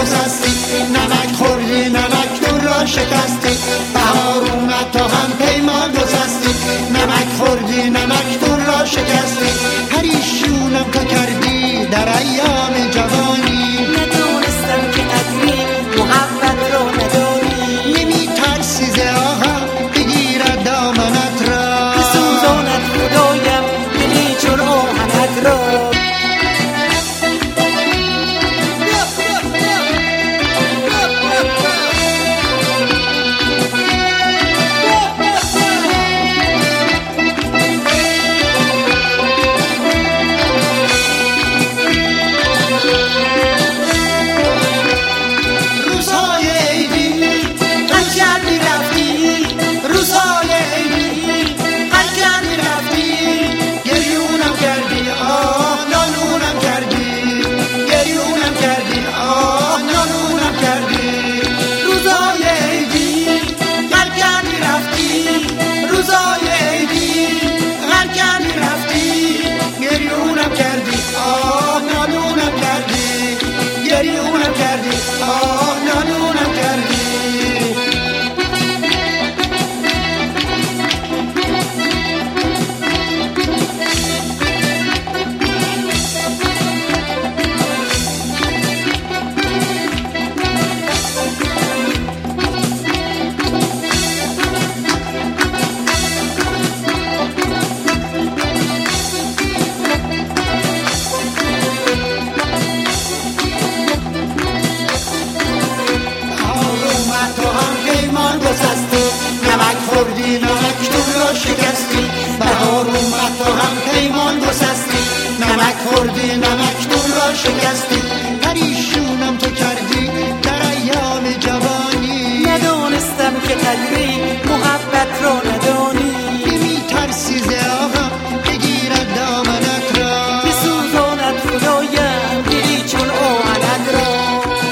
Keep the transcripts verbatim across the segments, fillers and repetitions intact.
گسستی، نمک خوردی نمکتون را شکستی. بهار اومد تو هم پیمان گسستی، نمک خوردی نمکتون را شکستی. پریشونم تو کردی در ایام جوانی، ندونستم که قدری محبت رو نداری. نمی ترسی ز آهم بگیرد دامنت را، بسوزاند خدایم دلی چون آهنت را. بهار اومد تو هم پیمان گسستی، نمک خوردی نمکتون را شکستی. پریشونم تو کردی در ایام جوانی، ندونستم که قدری محبت رو ندانی. نمی ترسی ز آهم بگیرد دامنت را، بسوزاند خدایم دلی چون آهنت را.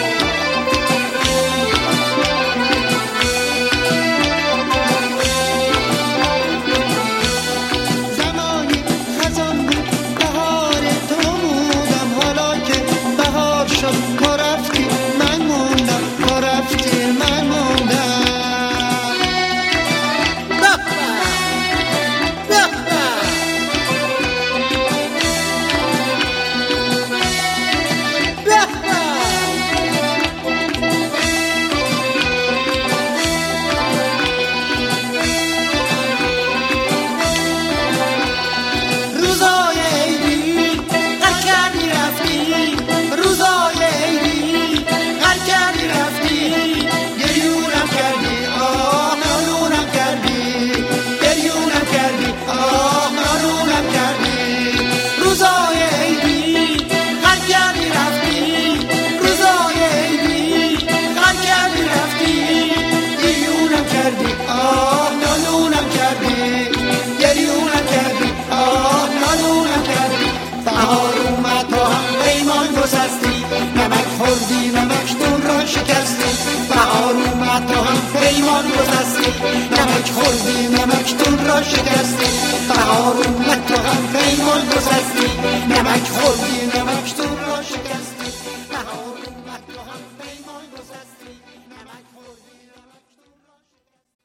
تو رفتی من موندم، تو رفتی من موندم. نمک خوردی نمکتون را شکستی، بهار اومد تو هم پیمان گسستی. نمک خوردی نمکتون را شکستی، بهار اومد تو هم پیمان گسستی. نمک خوردی